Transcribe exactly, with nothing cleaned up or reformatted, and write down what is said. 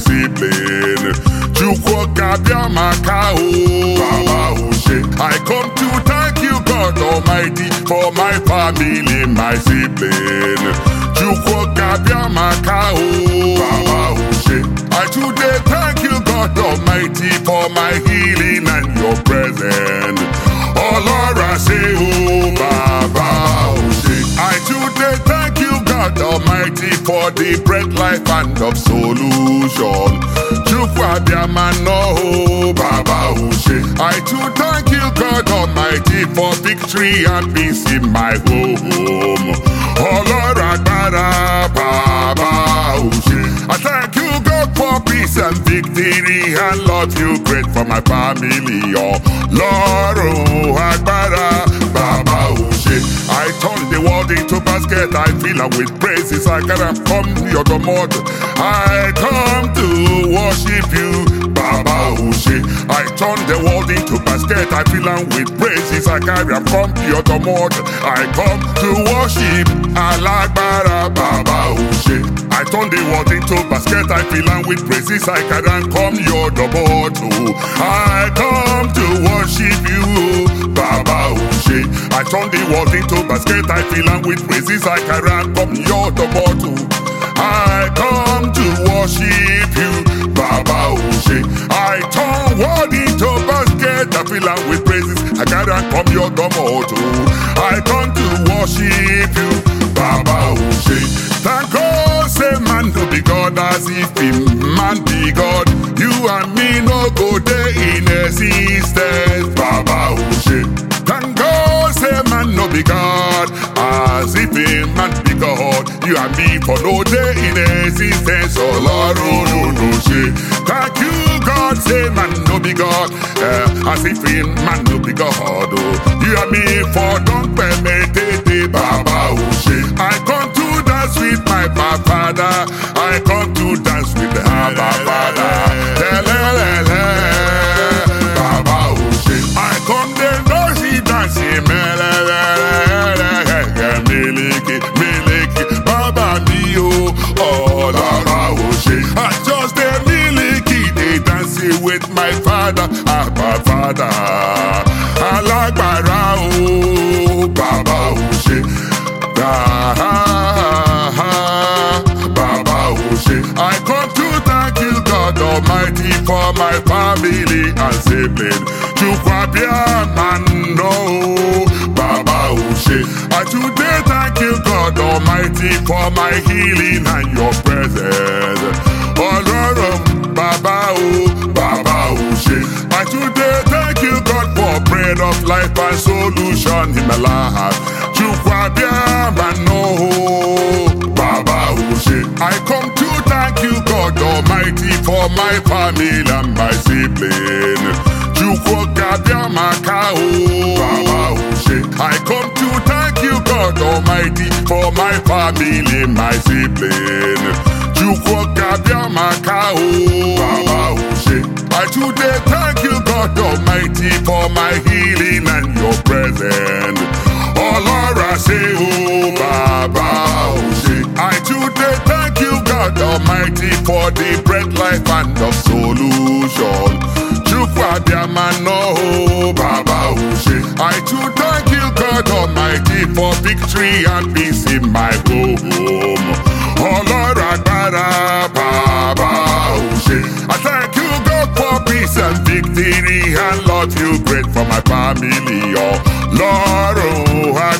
sibling. Chukwokabiyamaka, oh, Baba Oshe. I come to thank you, God Almighty, for my family, my sibling. Chukwokabiyamaka, oh, Baba Oshe. I today thank you, God Almighty, for my healing and your presence. Oh Lord, I say, oh, Baba Oshe. I today thank you, God Almighty, for the bread, life, and of solution. Chukwabiyamano, oh, Baba Oshe. I too thank you, God Almighty, for victory and peace in my home. Oh Lord, Agbara, Baba Oshe. I thank you, God, for peace and victory, and love you great for my family. Oh Lord, oh, Agbara, Baba Oshe. I turn the world into basket, I fill her with praises. I cannot come to your domot. I come to worship you, Baba Oshe. I turn the world into basket, I fill her with praises. I carry and come to your domot. I come to worship Alagbara, Baba Oshe. I turn the world into basket, I fill her with praises. I carry and come to your domot. I come to worship you, Baba Oshe. I turn the world into basket, I fill her with praises. I carry and come to your domot. I come to worship you, Baba Oshe. I turn world into basket, I fill her with praises. I carry and come your domot. I come to worship you, Baba Oshe. Thank God, say man to be God as if him man be God. You and me no go there in existence, Baba Oshe. Thank God, say man no be God as if him man be God. You and me for no day in existence, oh Lord, oh no no she. Thank you, God, say man no be God uh, as if him man no be God. Oh, you and me for don't permit it, Baba Oshe. I come to dance with my Father. I come to dance with the Abba Father. Baba Oshe. I come there, no see dancing, miliki, miliki, Baba mio, oh Baba Oshe. I just the miliki, they dancing with my Father, Abba Father. Alagbara, oh Baba Oshe. Baba Oshe. I come to thank you, God Almighty, for my family and sibling. Chukwabiyamano, Baba Oshe. I today thank you, God Almighty, for my healing and your presence. Oh Lord, Baba, oh Baba Oshe. I today thank you, God, for bread of life and solution in my life. Chukwabiyamano, Baba Oshe. I come to thank you, God Almighty, for my family and my sibling. Chukwokabiyamaka, oh, Baba Oshe. I come to thank you, God Almighty, for my family, my sibling. Chukwokabiyamaka, oh, Baba Oshe. I today thank you, God Almighty, for my healing and your presence. Oh Lord, I say, oh, Baba Oshe. I today thank you, God Almighty, for the bread, life, and of solution. Chukwabiyamano, oh, Baba Oshe. I too thank you, God Almighty, for victory and peace in my home. Oh Lord, Agbara, Baba Oshe. I thank you, God, for peace and victory, and love you great for my family. Oh Lord, oh,